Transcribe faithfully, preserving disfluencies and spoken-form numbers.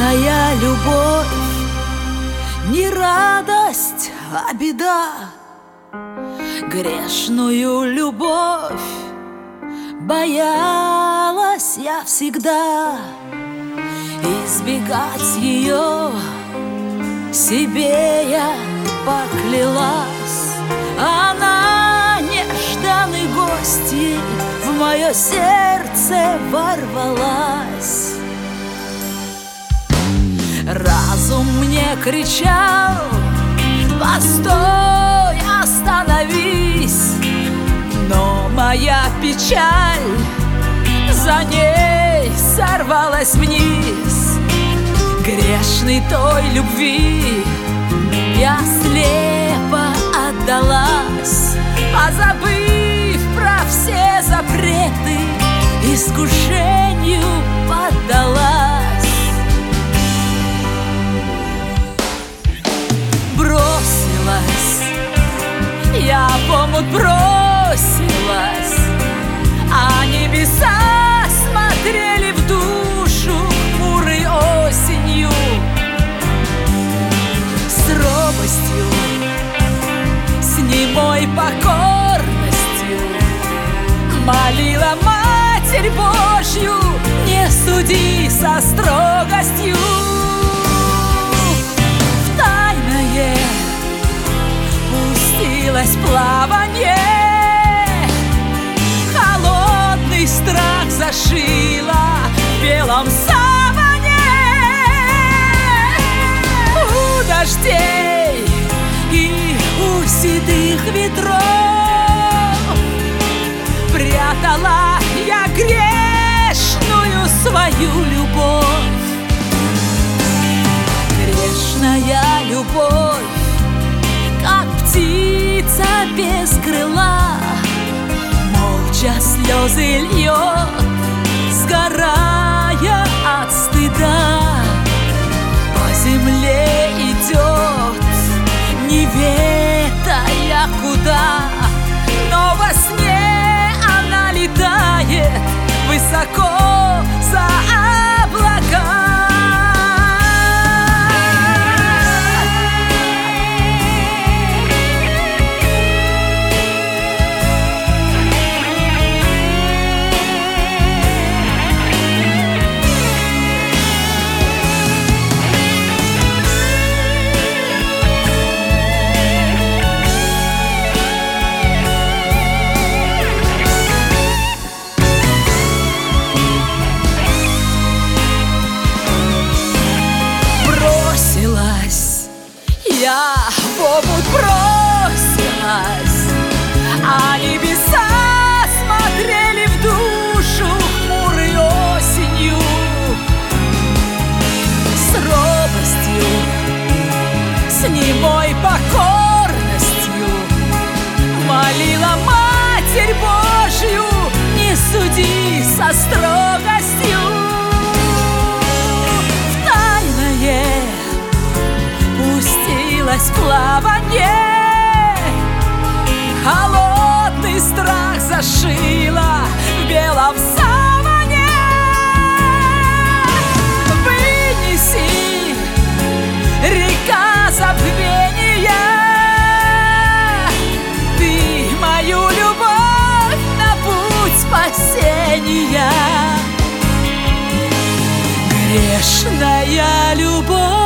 Грешная любовь, не радость, а беда. Грешную любовь боялась я всегда. Избегать ее себе я поклялась. Она нежданной гостьей в мое сердце ворвалась. Разум мне кричал: постой, остановись. Но моя печаль за ней сорвалась вниз. Грешной той любви я слепо отдалась, позабыв про все запреты, искушению поддалась. Бросилась, я в омут бросилась, а небеса смотрели в душу хмурой осенью. С робостью, с немой покорностью молила Матерь Божью: не суди со строгостью. В тайное пустилось плаванье, холодный страх зашила в белом саване. У дождей и у седых ветров прятала я грешную свою любовь. Грешная любовь, как птица без крыла, молча слезы льет, сгорая от стыда. По земле идет, не ведая куда, но во сне она летает высоко за облака. Я в омут бросилась, а небеса смотрели в душу хмурой осенью. С робостью, с немой покорностью молила Матерь Божью: не суди со строгостью. В тайное пустилась в плаванье, холодный страх зашила в белом саване. Вынеси, река забвения, ты мою любовь на путь спасения. Грешная любовь,